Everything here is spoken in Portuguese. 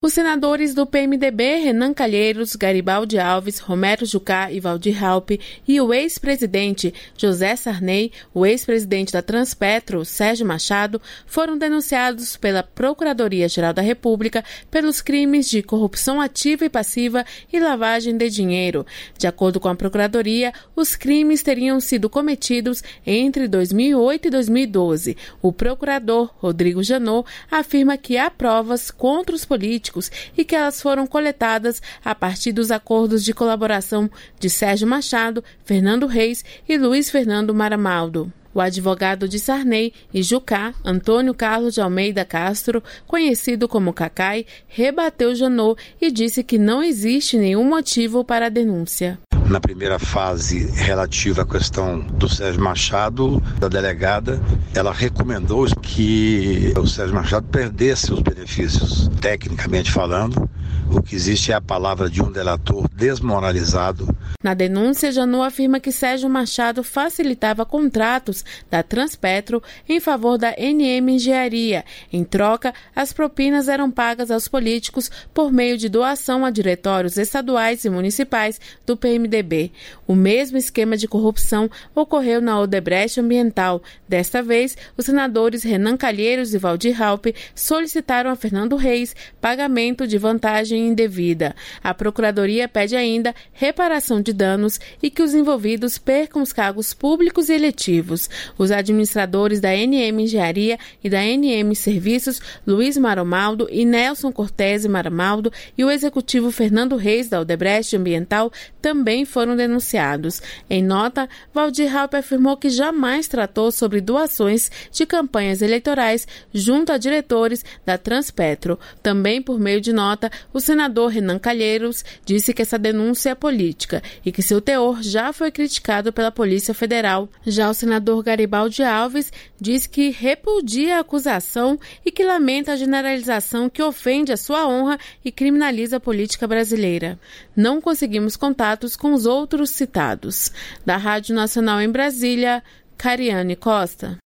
Os senadores do PMDB, Renan Calheiros, Garibaldi Alves, Romero Jucá e Waldir Halpe, e o ex-presidente José Sarney, o ex-presidente da Transpetro, Sérgio Machado, foram denunciados pela Procuradoria-Geral da República pelos crimes de corrupção ativa e passiva e lavagem de dinheiro. De acordo com a Procuradoria, os crimes teriam sido cometidos entre 2008 e 2012. O procurador, Rodrigo Janot, afirma que há provas contra os políticos e que elas foram coletadas a partir dos acordos de colaboração de Sérgio Machado, Fernando Reis e Luiz Fernando Maramaldo. O advogado de Sarney e Jucá, Antônio Carlos de Almeida Castro, conhecido como Cacai, rebateu Janot e disse que não existe nenhum motivo para a denúncia. Na primeira fase relativa à questão do Sérgio Machado, da delegada, ela recomendou que o Sérgio Machado perdesse os benefícios. Tecnicamente falando, o que existe é a palavra de um delator desmoralizado. Na denúncia, Janot afirma que Sérgio Machado facilitava contratos da Transpetro em favor da NM Engenharia. Em troca, as propinas eram pagas aos políticos por meio de doação a diretórios estaduais e municipais do PMDB. O mesmo esquema de corrupção ocorreu na Odebrecht Ambiental. Desta vez, os senadores Renan Calheiros e Waldir Halpe solicitaram a Fernando Reis pagamento de vantagem indevida. A Procuradoria pede ainda reparação de danos e que os envolvidos percam os cargos públicos e eletivos. Os administradores da NM Engenharia e da NM Serviços, Luiz Maramaldo e Nelson Cortese Maramaldo, e o executivo Fernando Reis, da Odebrecht Ambiental, também foram denunciados. Em nota, Waldir Halpe afirmou que jamais tratou sobre doações de campanhas eleitorais junto a diretores da Transpetro. Também, por meio de nota, o senador Renan Calheiros disse que essa denúncia é política e que seu teor já foi criticado pela Polícia Federal. Já o senador Garibaldi Alves diz que repudia a acusação e que lamenta a generalização que ofende a sua honra e criminaliza a política brasileira. Não conseguimos contatos com os outros citados. Da Rádio Nacional em Brasília, Cariane Costa.